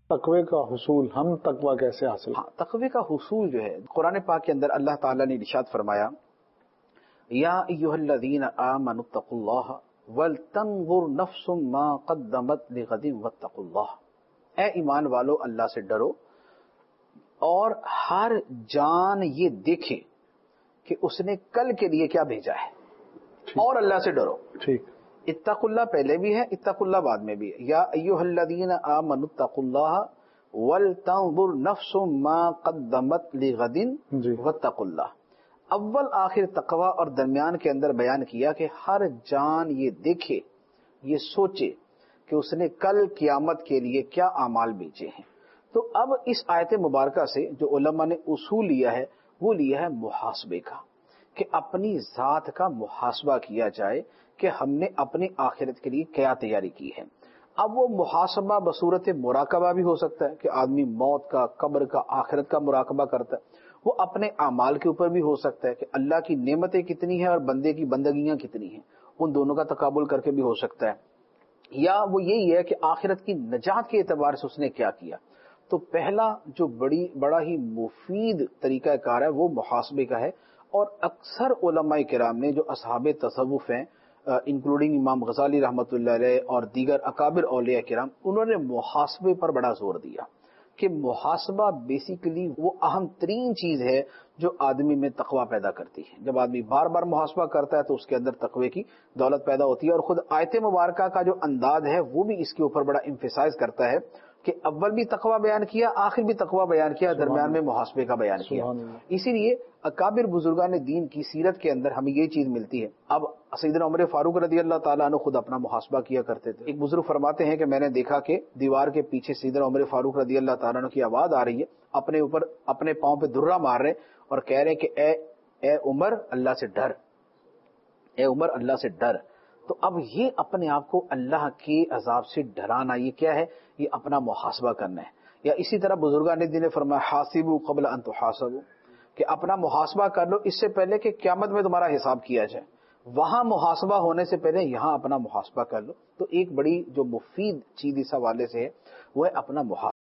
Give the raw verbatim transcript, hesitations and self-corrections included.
تقوی کا حصول، ہم تقوی کیسے حاصل؟ ہاں، تقوی کا حصول جو ہے قرآن پاک کے اندر اللہ تعالیٰ نے ارشاد فرمایا، یا ایھا الذین آمنوا اتقوا اللہ ولتنظر نفس ما قدمت لغد واتقوا اللہ، اے ایمان والو اللہ سے ڈرو اور ہر جان یہ دیکھے کہ اس نے کل کے لیے کیا بھیجا ہے، اور اللہ سے ڈرو۔ ٹھیک، اتقوا اللہ پہلے بھی ہے، اتقوا اللہ بعد میں بھی ہے۔ یا ایھا الذین آمنوا اتقوا اللہ ولتنظر نفس ما قدمت لغد جی، واتقوا اللہ۔ اول آخر تقوی اور درمیان کے اندر بیان کیا کہ ہر جان یہ دیکھے، یہ سوچے کہ اس نے کل قیامت کے لیے کیا اعمال بھیجے ہیں۔ تو اب اس آیت مبارکہ سے جو علماء نے اصول لیا ہے وہ لیا ہے محاسبے کا، کہ اپنی ذات کا محاسبہ کیا جائے کہ ہم نے اپنی آخرت کے لیے کیا تیاری کی ہے۔ اب وہ محاسبہ بصورت مراقبہ بھی ہو سکتا ہے کہ آدمی موت کا، قبر کا، آخرت کا مراقبہ کرتا ہے، وہ اپنے اعمال کے اوپر بھی ہو سکتا ہے کہ اللہ کی نعمتیں کتنی ہیں اور بندے کی بندگیاں کتنی ہیں، ان دونوں کا تقابل کر کے بھی ہو سکتا ہے، یا وہ یہی ہے کہ آخرت کی نجات کے اعتبار سے اس نے کیا کیا۔ تو پہلا جو بڑی بڑا ہی مفید طریقہ کار ہے وہ محاسبے کا ہے، اور اکثر علماء کرام نے جو اصحاب تصوف ہیں انکلوڈنگ امام غزالی رحمۃ اللہ علیہ اور دیگر اکابر اولیاء کرام، انہوں نے محاسبے پر بڑا زور دیا کہ محاسبہ بیسیکلی وہ اہم ترین چیز ہے جو آدمی میں تقوی پیدا کرتی ہے۔ جب آدمی بار بار محاسبہ کرتا ہے تو اس کے اندر تقوی کی دولت پیدا ہوتی ہے، اور خود آیت مبارکہ کا جو انداز ہے وہ بھی اس کے اوپر بڑا ایمفیسائز کرتا ہے کہ اول بھی تقوی بیان کیا، آخر بھی تقوی بیان کیا، درمیان میں محاسبے کا بیان کیا۔ اسی لیے اکابر بزرگان دین کی سیرت کے اندر ہمیں یہ چیز ملتی ہے۔ اب سیدنا عمر فاروق رضی اللہ تعالیٰ عنہ خود اپنا محاسبہ کیا کرتے تھے۔ ایک بزرگ فرماتے ہیں کہ میں نے دیکھا کہ دیوار کے پیچھے سیدنا عمر فاروق رضی اللہ تعالیٰ عنہ کی آواز آ رہی ہے، اپنے اوپر اپنے پاؤں پہ درہ مار رہے اور کہہ رہے کہ اے اے عمر اللہ سے ڈر، اے عمر اللہ سے ڈر۔ تو اب یہ اپنے آپ کو اللہ کے عذاب سے ڈرانا، یہ کیا ہے؟ یہ اپنا محاسبہ کرنا ہے۔ یا اسی طرح بزرگان دین نے فرمایا حاسبوا قبل ان تحاسبوا، کہ اپنا محاسبہ کر لو اس سے پہلے کہ قیامت میں تمہارا حساب کیا جائے، وہاں محاسبہ ہونے سے پہلے یہاں اپنا محاسبہ کر لو۔ تو ایک بڑی جو مفید چیز اس حوالے سے ہے وہ ہے اپنا محاسبہ۔